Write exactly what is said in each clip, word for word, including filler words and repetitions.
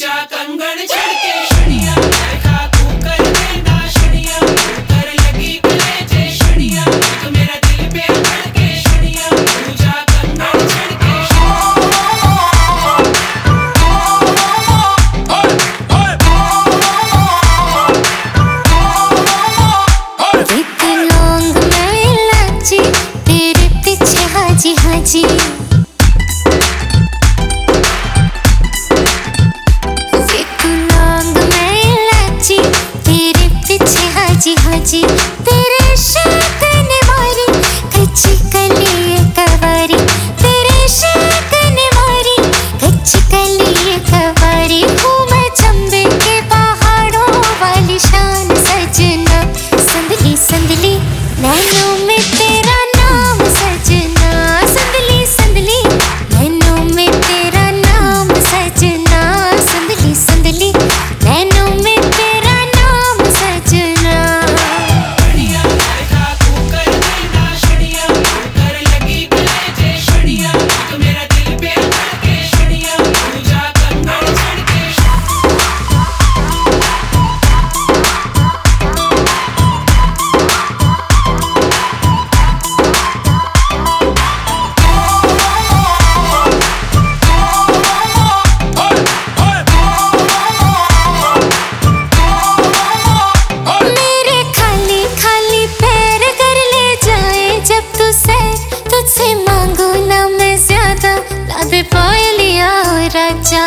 पूजा कंगन छड़के शनिया देखा तू कर देना शनिया कर लगी कलेजे शनिया तो मेरा दिल पे धड़के शनिया पूजा कंगन छड़के एक लौंग में इलायची तेरे पीछे हाजी हाजी हाजी हाजी तेरे इश्क ने मारी कच्ची कली कवारी तेरे इश्क ने मारी कच्ची कली कवारी हूँ मैं चंबे के पहाड़ों वाली शान सजना संदली संदली नैनों में तेरा नाम सजना संदली संदली नैनों में तेरा नाम सजना संदली संदली नैनों में तेरा नाम सजना पायलिया राजा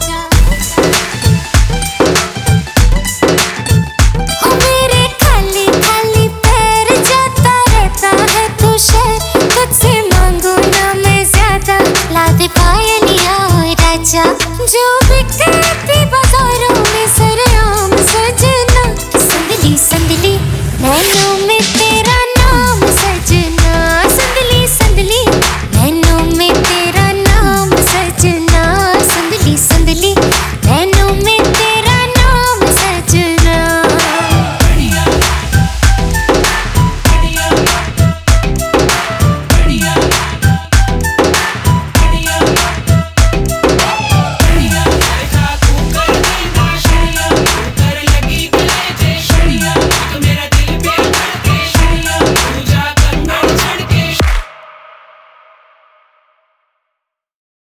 हो मेरे खाली खाली पैर जाता रहता है तू शहर तुझसे मांगू ना मैं ज्यादा ला दे पायलिया राजा जो बिकती बाजारों में सरेआम सजना संदली संदली नैनों